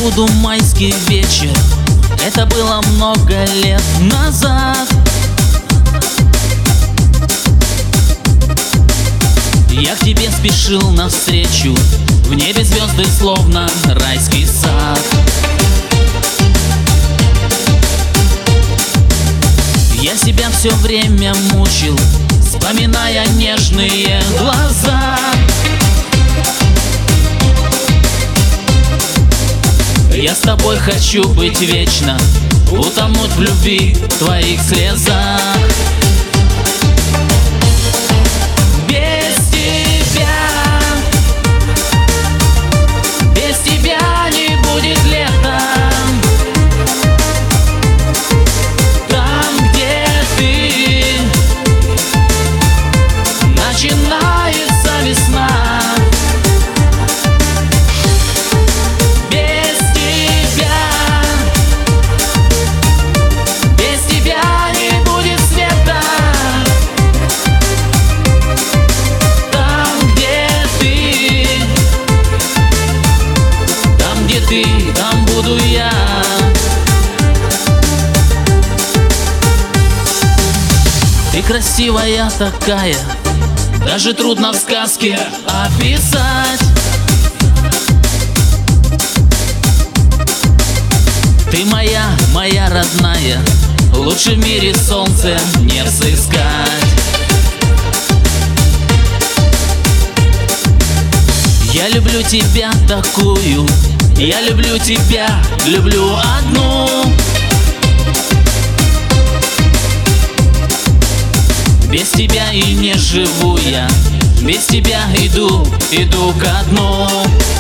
забуду майский вечер. Это было много лет назад. Я к тебе спешил навстречу, в небе звезды словно райский сад. Я себя все время мучил, вспоминая нежные глаза. Я с тобой хочу быть вечно, утонуть в любви, в твоих слезах. Без тебя не будет лета. Там, где ты, начинается весна. Там буду я. Ты красивая такая, даже трудно в сказке описать. Ты моя, моя родная, лучше в мире солнце не сыскать. Я люблю тебя такую, я люблю тебя, люблю одну. Без тебя и не живу я, без тебя иду ко дну.